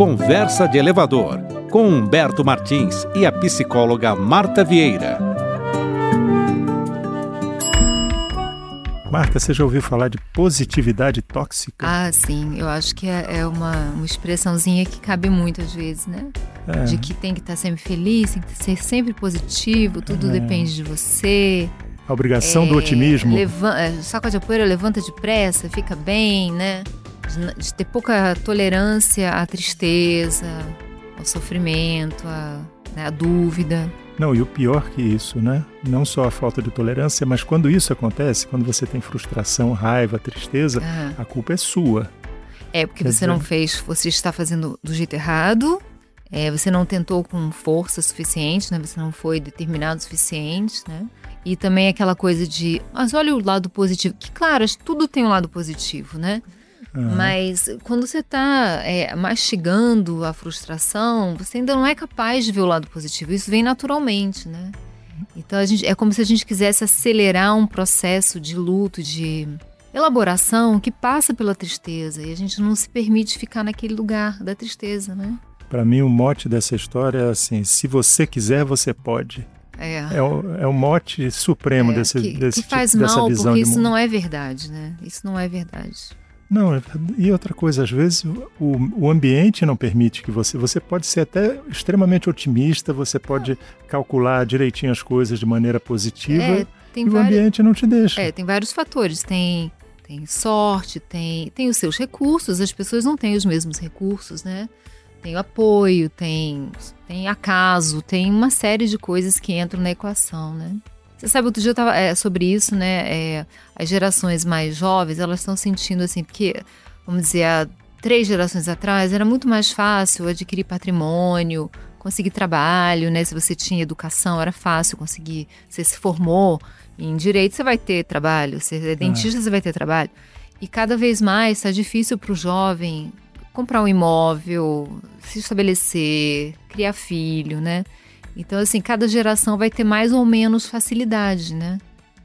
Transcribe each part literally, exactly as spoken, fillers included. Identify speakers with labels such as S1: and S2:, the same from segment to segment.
S1: Conversa de Elevador, com Humberto Martins e a psicóloga Marta Vieira.
S2: Marta, você já ouviu falar de positividade tóxica?
S3: Ah, sim. Eu acho que é, é uma, uma expressãozinha que cabe muito às vezes, né?
S2: É.
S3: De que tem que estar sempre feliz, tem que ser sempre positivo, tudo
S2: É.
S3: depende de você.
S2: A obrigação
S3: É,
S2: do otimismo.
S3: Leva, é, sacode a poeira, levanta depressa, fica bem, né? De, de ter pouca tolerância à tristeza, ao sofrimento, à, né, à dúvida.
S2: Não, e o pior que isso, né? Não só a falta de tolerância, mas quando isso acontece, quando você tem frustração, raiva, tristeza,
S3: Aham.
S2: a culpa é sua.
S3: É, porque
S2: Quer
S3: você não
S2: dizer-
S3: fez, você está fazendo do jeito errado, é, você não tentou com força suficiente, né? Você não foi determinado o suficiente, né? E também aquela coisa de, mas olha o lado positivo, que claro, acho que tudo tem um lado positivo, né?
S2: Aham.
S3: Mas quando você está mastigando a frustração, você ainda não é capaz de ver o lado positivo, isso vem naturalmente, né? Então a gente, é como se a gente quisesse acelerar um processo de luto, de elaboração que passa pela tristeza, e a gente não se permite ficar naquele lugar da tristeza, né?
S2: Para mim, o mote dessa história é assim: se você quiser, você pode.
S3: É,
S2: É o, é o mote supremo
S3: é,
S2: desse,
S3: que,
S2: desse
S3: que faz
S2: tipo, dessa
S3: mal,
S2: visão
S3: porque
S2: de
S3: isso
S2: mundo.
S3: não é verdade, né? Isso não é verdade.
S2: Não, e outra coisa, às vezes o, o ambiente não permite que você... Você pode ser até extremamente otimista, você pode calcular direitinho as coisas de maneira positiva,
S3: É, tem
S2: e o
S3: vários,
S2: ambiente não te deixa.
S3: é, tem vários fatores. Tem, tem sorte, tem, tem os seus recursos, as pessoas não têm os mesmos recursos, né? Tem o apoio, tem, tem acaso, tem uma série de coisas que entram na equação, né? Você sabe, outro dia eu estava é, sobre isso, né? É, as gerações mais jovens, elas estão sentindo assim, porque, vamos dizer, há três gerações atrás era muito mais fácil adquirir patrimônio, conseguir trabalho, né? Se você tinha educação, era fácil conseguir. Você se formou em direito, você vai ter trabalho. Você é dentista, você vai ter trabalho. E cada vez mais está difícil para o jovem comprar um imóvel, se estabelecer, criar filho, né? Então, assim, cada geração vai ter mais ou menos facilidade, né?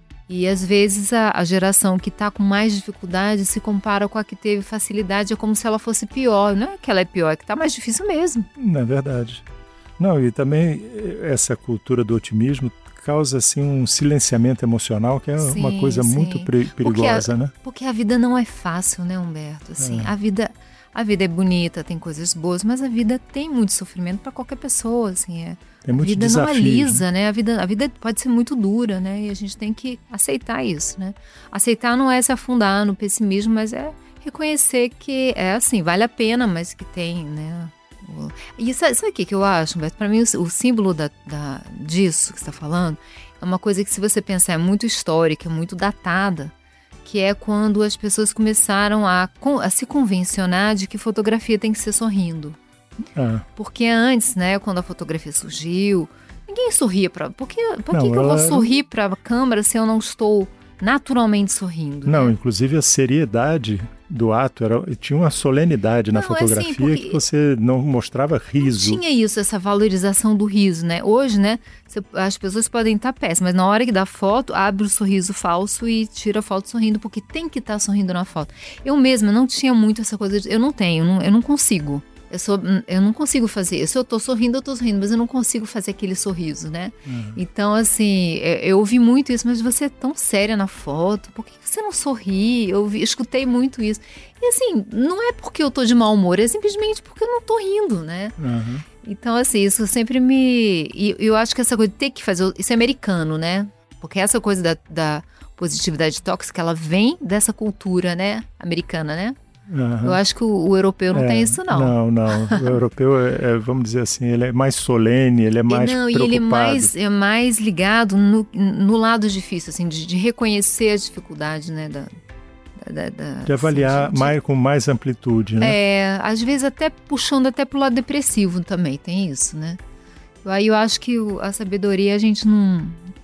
S3: E, às vezes, a, a geração que está com mais dificuldade se compara com a que teve facilidade, é como se ela fosse pior. Não é que ela é pior, é que está mais difícil mesmo.
S2: Não é verdade. Não, e também essa cultura do otimismo causa, assim, um silenciamento emocional, que é
S3: Sim,
S2: uma coisa
S3: sim.
S2: muito pre- perigosa,
S3: Porque a,
S2: né?
S3: Porque a vida não é fácil, né, Humberto? Assim,
S2: É.
S3: a vida... A vida é bonita, tem coisas boas, mas a vida tem muito sofrimento para qualquer pessoa, assim, é.
S2: Tem muitos
S3: A vida não é
S2: desafios,
S3: lisa, né? A vida, a vida pode ser muito dura, né? E a gente tem que aceitar isso, né? Aceitar não é se afundar no pessimismo, mas é reconhecer que é assim, vale a pena, mas que tem, né? O- E sabe, sabe o que que eu acho, Beto? Para mim, o, o símbolo da, da, disso que você está falando é uma coisa que, se você pensar, é muito histórica, é muito datada, que é quando as pessoas começaram a, con- a se convencionar de que fotografia tem que ser sorrindo.
S2: Ah,
S3: Porque antes, né, quando a fotografia surgiu, ninguém sorria para. Por que, por
S2: Não,
S3: que, que eu
S2: ela
S3: vou
S2: era-
S3: sorrir para a câmera se eu não estou naturalmente sorrindo?
S2: não,
S3: né?
S2: inclusive a seriedade do ato era, tinha uma solenidade na
S3: Não, é assim,
S2: fotografia
S3: porque-
S2: que você não mostrava riso.
S3: Tinha isso, essa valorização do riso, né? Hoje, né, você- as pessoas podem estar péssimas, mas na hora que dá foto, abre o sorriso falso e tira a foto sorrindo, porque tem que estar sorrindo na foto. Eu mesma não tinha muito essa coisa de... Eu não tenho, não- eu não consigo. Eu, sou, eu não consigo fazer. Se eu tô sorrindo, eu tô sorrindo, mas eu não consigo fazer aquele sorriso, né?
S2: Uhum.
S3: Então, assim, eu, eu ouvi muito isso, mas você é tão séria na foto, por que você não sorri? Eu ouvi, escutei muito isso. E assim, não é porque eu tô de mau humor, é simplesmente porque eu não tô rindo, né?
S2: Uhum.
S3: Então, assim, isso sempre me... E eu acho que essa coisa de ter que fazer... Isso é americano, né? Porque essa coisa da, da positividade tóxica, ela vem dessa cultura, né? Americana, né?
S2: Uhum.
S3: Eu acho que o, o europeu não
S2: É,
S3: tem isso, não.
S2: Não, não. O europeu, é, é, vamos dizer assim, ele é mais solene, ele é mais
S3: e não,
S2: preocupado.
S3: e ele é mais, é mais ligado no, no lado difícil, assim, de, de reconhecer a dificuldade, né? Da, da, da-
S2: De avaliar
S3: assim, de-
S2: mais, com mais amplitude, né?
S3: É, às vezes até puxando até pro lado depressivo também, tem isso, né? Aí eu acho que o- a sabedoria a gente não,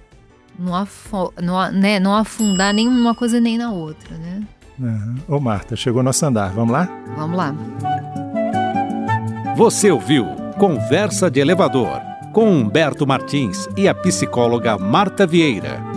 S3: não, afo, não, a- né, não afundar nem numa coisa nem na outra, né?
S2: Uhum. Ô Marta, chegou nosso andar, vamos lá?
S3: Vamos lá.
S1: Você ouviu Conversa de Elevador, com Humberto Martins e a psicóloga Marta Vieira.